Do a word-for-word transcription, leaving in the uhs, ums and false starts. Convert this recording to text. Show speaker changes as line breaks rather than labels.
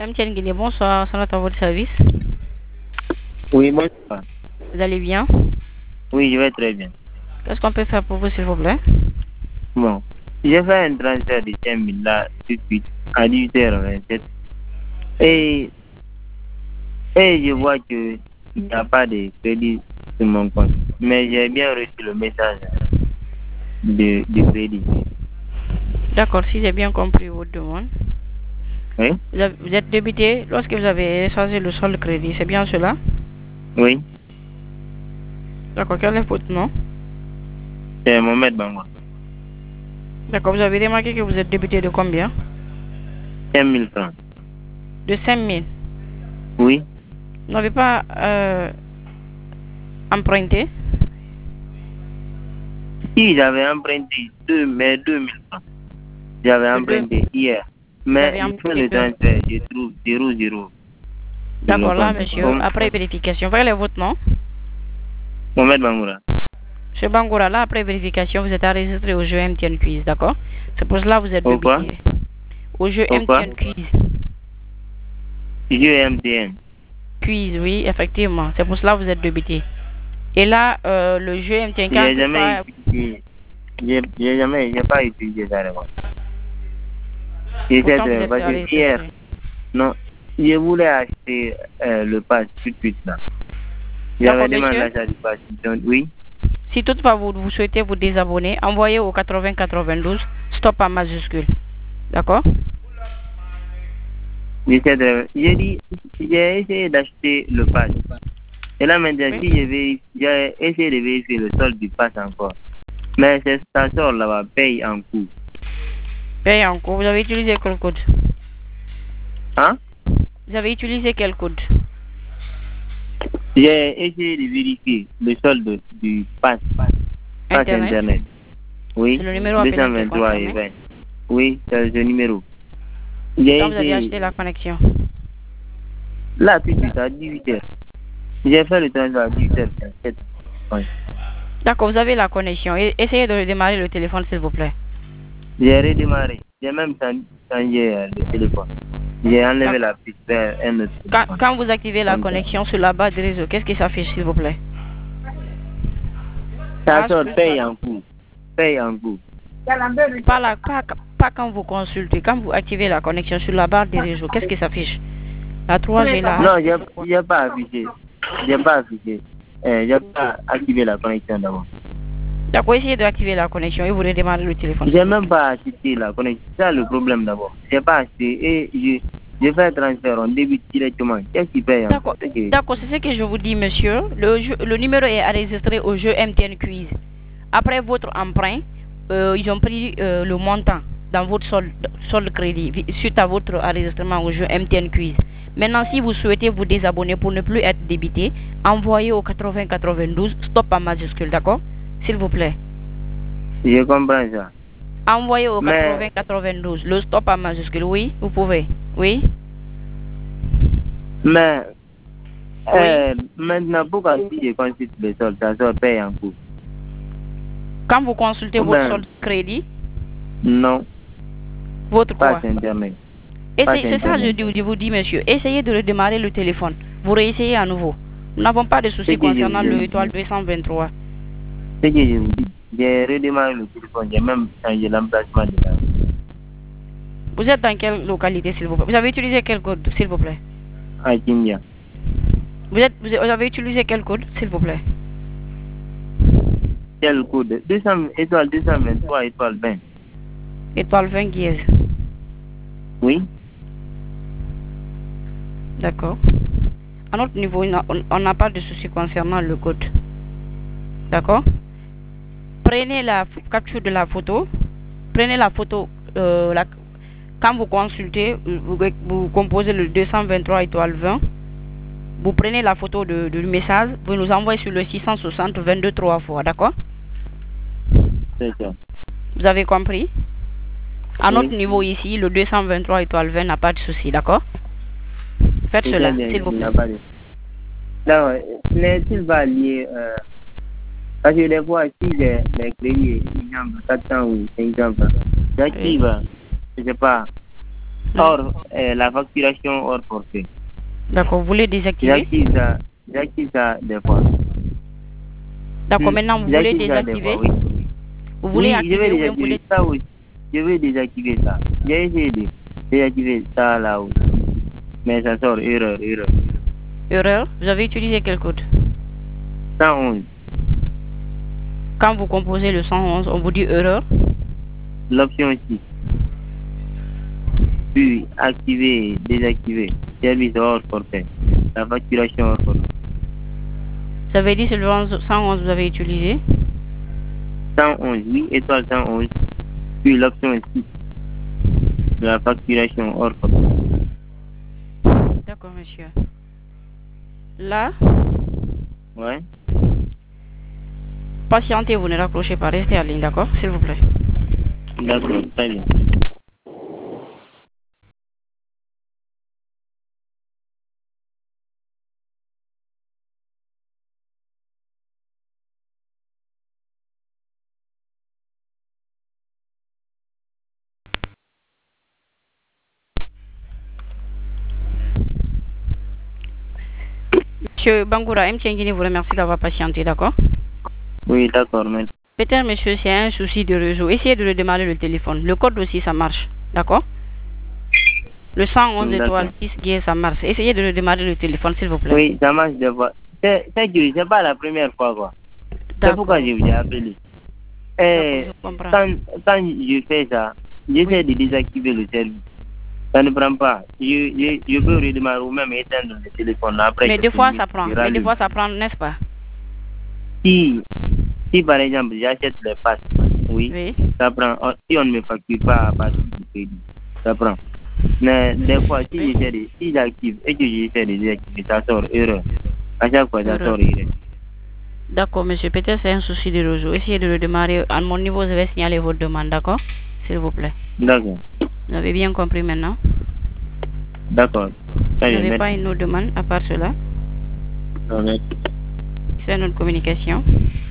M T N Guinée, bonsoir, ça va à votre service.
Oui, bonsoir.
Vous allez bien?
Oui, je vais très bien.
Qu'est-ce qu'on peut faire pour vous, s'il vous plaît?
Bon, j'ai fait un transfert de cinq mille là tout de suite à dix-huit heures vingt-sept et, et je vois qu'il n'y a pas de crédit sur mon compte. Mais j'ai bien reçu le message de, de crédit.
D'accord, si j'ai bien compris votre demande.
Oui?
Vous, avez- vous êtes débité lorsque vous avez changé le solde crédit, c'est bien cela?
Oui,
D'accord, quel est votre nom?
c'est Mohamed Bango.
D'accord, vous avez remarqué que vous êtes débité de combien?
cinq mille francs.
De cinq mille.
Oui?
Vous n'avez pas euh, emprunté?
Si, j'avais emprunté deux, mais deux mille francs. J'avais
De deux.
emprunté hier.
Vous
Mais
avez
je fais
emprunté
le
deux.
transfert, je trouve zéro zéro sur le
D'accord, là,
compte.
monsieur,
Comme
après vérification, quel est votre nom?
Mohamed Bangoura.
Monsieur Bangoura, là, après vérification, vous êtes enregistré au jeu M T N Quiz, d'accord? C'est pour cela que vous êtes
Pourquoi?
débité. Au jeu
Pourquoi?
M T N Quiz.
J M T N.
Quiz, oui, effectivement. C'est pour cela que vous êtes débité. Et là, euh, le jeu M T N, quand
J'ai jamais
toutefois,
utilisé. J'ai j'ai jamais, j'ai pas utilisé ça d'abord. J'essaie
pourtant vous
de,
êtes
parce que hier,
enregistré.
non, je voulais acheter euh, le pass tout de suite là.
D'accord,
J'avais demandé
monsieur.
l'achat du pass. Donc, oui,
Si toutefois vous, vous souhaitez vous désabonner, envoyez au quatre-vingts quatre-vingt-douze, stop en majuscule. D'accord?
j'essaie de, j'ai dit, j'ai essayé d'acheter le pass. Et là maintenant,
Oui.
si je vérifie, j'ai essayé de vérifier le solde du pass encore. Mais c'est- ça sort là-bas, paye en cours.
Paye en cours. Vous avez utilisé quel code?
Hein?
Vous avez utilisé quel code?
J'ai essayé de vérifier le solde du pass, pass
Internet.
internet. Oui,
C'est le numéro appelé qui est
deux cent vingt-trois et
concerné.
vingt. Oui, c'est ce numéro. J'ai
Quand vous avez
essayé,
acheté la connexion.
là, tout de suite, à dix-huit heures. J'ai fait le transfert à dix-huit heures vingt-sept. Oui.
D'accord, vous avez la connexion. Et essayez de redémarrer le téléphone, s'il vous plaît.
J'ai redémarré. J'ai même chang- changé euh, le téléphone. J'ai enlevé
D'accord.
la puce vers un autre
Quand,
téléphone.
quand vous activez la
Comme ça.
connexion sur la base de réseau, qu'est-ce qui s'affiche, s'il vous plaît?
Ça
H
sort,
plus
paye en cours. Paye en cours.
Pas, la, pas, pas quand vous consultez, quand vous activez la connexion sur la barre des réseaux, qu'est-ce qui s'affiche? La trois G, la
Non,
H
j'ai
plus quoi?
j'ai pas affiché. J'ai pas affiché. Euh, j'ai pas activé la connexion d'abord.
D'accord, essayez d'activer la connexion et vous redémarrez le téléphone.
J'ai même pas acheté la connexion. C'est ça le problème d'abord. J'ai pas acheté et je, je fais un transfert, on débute directement. Qu'est-ce qui paye
D'accord,
encore? C'est que-
d'accord, c'est ce que je vous dis, monsieur. Le, jeu- le numéro est enregistré au jeu M T N Quiz. Après votre emprunt, euh, ils ont pris euh, le montant dans votre solde, solde crédit vi- suite à votre enregistrement au jeu M T N Quiz. Maintenant, si vous souhaitez vous désabonner pour ne plus être débité, envoyez au quatre-vingts quatre-vingt-douze, stop en majuscule, d'accord? S'il vous plaît.
Je comprends ça.
Envoyez au
Mais,
quatre-vingts quatre-vingt-douze, le stop en majuscule, oui, vous pouvez. Oui?
mais
Oui.
euh, maintenant, pourquoi si je consulte le solde, ça sort paye en cours?
Quand vous consultez
Ou
votre
bien,
solde crédit,
non,
votre
pas
quoi?
internet. Pas
Essayez- C'est ça, je,
internet.
dis- je vous dis, monsieur. Essayez de redémarrer le téléphone. Vous réessayez à nouveau. Nous n'avons pas de
Ce
soucis
que je
concernant
vous
le
dis,
étoile deux cent vingt-trois.
ce que je vous dis, j'ai redémarré le téléphone, j'ai même changé l'emplacement de la
Vous êtes dans quelle localité, s'il vous plaît? Vous avez utilisé quel code, s'il vous plaît?
à Kindia.
Vous, êtes, vous avez utilisé quel code, s'il vous plaît?
Quel code? deux cents, étoile deux cent vingt-trois, étoile vingt.
Étoile vingt dièse.
Oui?
D'accord. À notre niveau, on n'a- on on n'a pas de soucis concernant le code. D'accord? Prenez la f- capture de la photo. Prenez la photo. euh, la- quand vous consultez, vous, vous composez le deux cent vingt-trois étoile vingt. Vous prenez la photo de, du message, vous nous envoyez sur le six cent soixante vingt-deux trois fois, d'accord?
C'est ça.
Vous avez compris? À
Oui.
notre niveau ici, le deux cent vingt-trois étoile vingt n'a pas de souci, d'accord? Faites
C'est
cela,
bien,
s'il vous
il n'y
plaît.
a pas de... Non, mais s'il va lier, euh, parce que des fois, si les, les crédits, exemple, quatre cents ou cinq cents francs, j'active, je sais pas, Or, euh, la facturation hors forfait.
D'accord, vous voulez désactiver?
J'active ça, j'active ça des fois.
D'accord,
Hmm,
maintenant vous voulez
J'active ça des
désactiver?
fois, oui.
Vous voulez
Oui, je vais
activer ou bien vous
désactiver
voulez...
ça aussi. Je vais désactiver ça. J'ai essayé de désactiver ça là aussi. Mais ça sort erreur, erreur.
Erreur? Vous avez utilisé quel code?
cent onze.
Quand vous composez le cent onze, on vous dit erreur?
L'option six. Puis activer, désactiver. Service hors forfait. La facturation hors forfait.
Ça veut dire c'est le cent onze que vous avez utilisé?
cent onze, oui, étoile cent onze. Puis l'option six. De la facturation hors forfait.
D'accord, monsieur. Là,
Ouais.
patientez, vous ne raccrochez pas, restez en ligne, d'accord? S'il vous plaît.
D'accord, très bien.
Monsieur Bangoura, M. Tiengini vous remercie d'avoir patienté, d'accord?
Oui, d'accord, merci.
Peut-être, monsieur, c'est un souci de réseau. Essayez de redémarrer le téléphone. Le code aussi, ça marche, d'accord? Le cent onze étoiles six qui est, ça marche. Essayez de redémarrer le téléphone, s'il vous plaît.
Oui, ça marche des fois. C'est c'est pas la première fois, quoi. C'est pourquoi je vous ai appelé. Et quand, quand je fais ça, j'essaie de désactiver le service. Ça ne prend pas. Je, je, je peux redémarrer ou même éteindre le téléphone après.
Mais des fois, ça prend. Mais des fois, ça prend, n'est-ce pas?
Si, si par exemple, j'achète les passes, oui, oui, ça prend. Si on ne me facture pas à partir du crédit, ça prend. Mais des fois, si oui, j'essaie de, si j'active et que j'essaie de désactiver, ça sort erreur. À chaque fois, ça sort erreur.
D'accord, monsieur. Peut-être c'est un souci de réseau. Essayez de redémarrer. À mon niveau, je vais signaler votre demande, d'accord? S'il vous plaît.
D'accord.
Vous avez bien compris maintenant?
D'accord.
Vous n'avez pas une autre demande à part cela?
Non, merci.
C'est notre communication.